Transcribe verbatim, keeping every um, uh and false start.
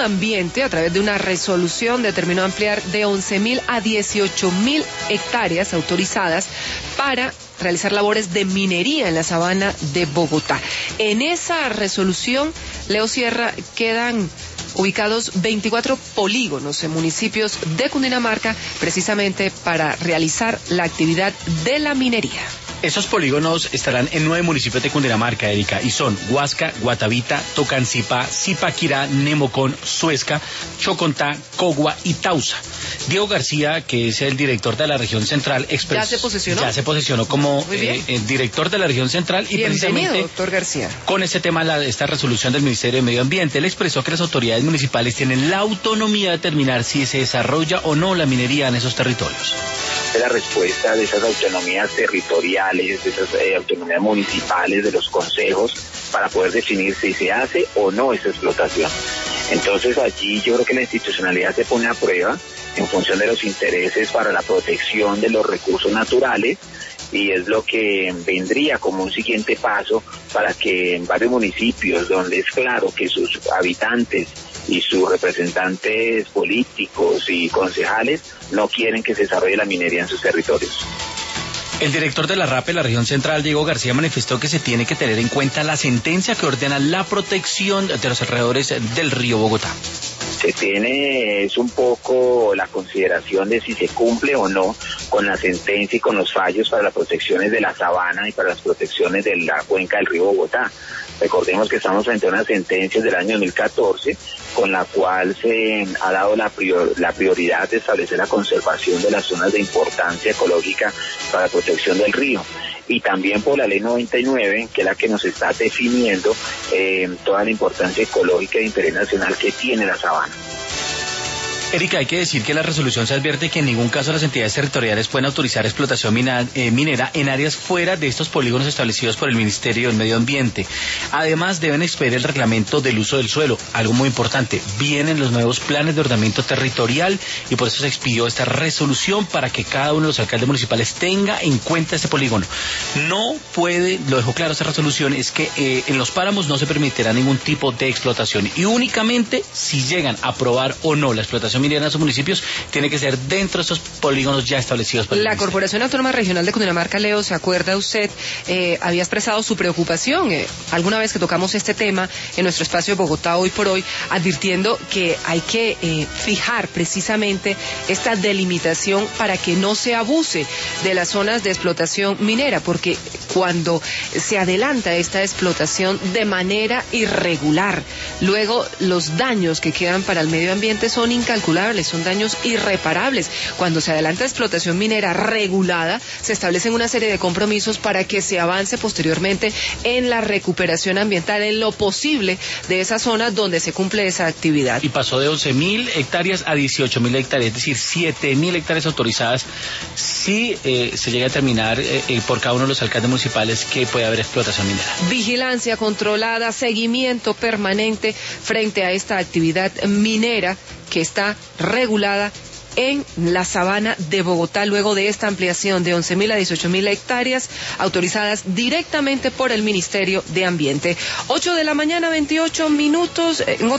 de Ambiente, a través de una resolución, determinó ampliar de once mil a dieciocho mil hectáreas autorizadas para realizar labores de minería en la sabana de Bogotá. En esa resolución, Leo Sierra, quedan ubicados veinticuatro polígonos en municipios de Cundinamarca, precisamente para realizar la actividad de la minería. Esos polígonos estarán en nueve municipios de Cundinamarca, Erika, y son Huasca, Guatavita, Tocancipá, Zipaquirá, Nemocón, Suezca, Chocontá, Cogua y Tausa. Diego García, que es el director de la región central, expresó, ¿Ya se posesionó? Ya se posesionó como eh, el director de la región central y Bienvenido, precisamente doctor García. Con este tema, la, esta resolución del Ministerio de Medio Ambiente, él expresó que las autoridades municipales tienen la autonomía de determinar si se desarrolla o no la minería en esos territorios. La respuesta de esas autonomías territoriales, de esas eh, autonomías municipales, de los consejos, para poder definir si se hace o no esa explotación. Entonces allí yo creo que la institucionalidad se pone a prueba en función de los intereses para la protección de los recursos naturales, y es lo que vendría como un siguiente paso para que en varios municipios donde es claro que sus habitantes y sus representantes políticos y concejales no quieren que se desarrolle la minería en sus territorios. El director de la RAPE, la región central, Diego García, manifestó que se tiene que tener en cuenta la sentencia que ordena la protección de los alrededores del río Bogotá. Se tiene es un poco la consideración de si se cumple o no con la sentencia y con los fallos para las protecciones de la sabana y para las protecciones de la cuenca del río Bogotá. Recordemos que estamos frente a una sentencia del año dos mil catorce con la cual se ha dado la, prior, la prioridad de establecer la conservación de las zonas de importancia ecológica para la protección del río. Y también por la ley noventa y nueve, que es la que nos está definiendo eh, toda la importancia ecológica de interés nacional que tiene la sabana. Erika, hay que decir que la resolución se advierte que en ningún caso las entidades territoriales pueden autorizar explotación mina, eh, minera en áreas fuera de estos polígonos establecidos por el Ministerio del Medio Ambiente. Además, deben expedir el reglamento del uso del suelo, algo muy importante. Vienen los nuevos planes de ordenamiento territorial y por eso se expidió esta resolución para que cada uno de los alcaldes municipales tenga en cuenta este polígono. No puede, lo dejó claro esta resolución, es que eh, en los páramos no se permitirá ningún tipo de explotación y únicamente si llegan a aprobar o no la explotación minera en sus municipios, tiene que ser dentro de estos polígonos ya establecidos por el La Ministerio. Corporación Autónoma Regional de Cundinamarca, Leo, ¿se acuerda usted? Eh, había expresado su preocupación eh, alguna vez que tocamos este tema en nuestro espacio de Bogotá Hoy por Hoy, advirtiendo que hay que eh, fijar precisamente esta delimitación para que no se abuse de las zonas de explotación minera, porque cuando se adelanta esta explotación de manera irregular, luego los daños que quedan para el medio ambiente son incalculables, son daños irreparables. Cuando se adelanta explotación minera regulada, se establecen una serie de compromisos para que se avance posteriormente en la recuperación ambiental, en lo posible de esas zonas donde se cumple esa actividad. Y pasó de once mil hectáreas a dieciocho mil hectáreas, es decir, siete mil hectáreas autorizadas si eh, se llega a determinar eh, eh, por cada uno de los alcaldes municipales que puede haber explotación minera. Vigilancia controlada, seguimiento permanente frente a esta actividad minera que está regulada en la sabana de Bogotá, luego de esta ampliación de once mil a dieciocho mil hectáreas autorizadas directamente por el Ministerio de Ambiente. ocho de la mañana, veintiocho minutos. En